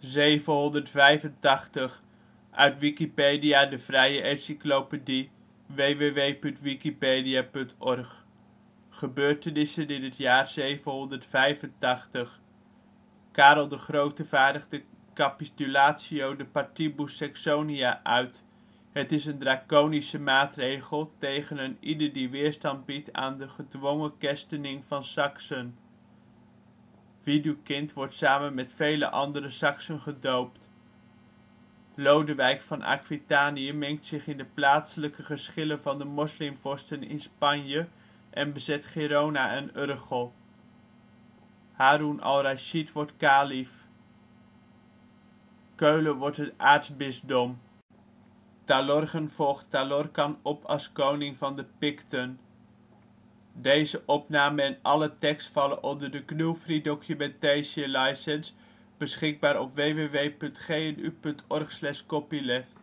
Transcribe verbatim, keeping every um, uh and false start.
zevenhonderdvijfentachtig, uit Wikipedia, de vrije encyclopedie. www punt wikipedia punt org. Gebeurtenissen in het jaar zevenhonderdvijfentachtig. Karel de Grote vaardigt Capitulatio de Partibus Saxonia uit. Het is een draconische maatregel tegen een ieder die weerstand biedt aan de gedwongen kerstening van Saksen. Widukind wordt samen met vele andere Saksen gedoopt. Lodewijk van Aquitanië mengt zich in de plaatselijke geschillen van de moslimvorsten in Spanje en bezet Gerona en Urgel. Harun al-Rashid wordt kalief. Keulen wordt een aartsbisdom. Talorgen volgt Talorcan op als koning van de Picten. Plaatsen in de gemeente Marum Dorpen: Bilthoven · De Haar · Hamrik · De Jammer · Keulen-Duiven · Rossum · Velddritt · Well · Wellseind Buurtschappen: Bakkerom (deels) · Balktil · De Haar · Hamrik · De Jammer · Keulen-Duiven · Rossum · Velddritt · Well · Wellseind Buurtschappen: Bakkerom (deels) · Balktil · De Haar · Hamrik · De Jammer · Keulen-Duiven · Rossum · Velddritt · Well · Wellseind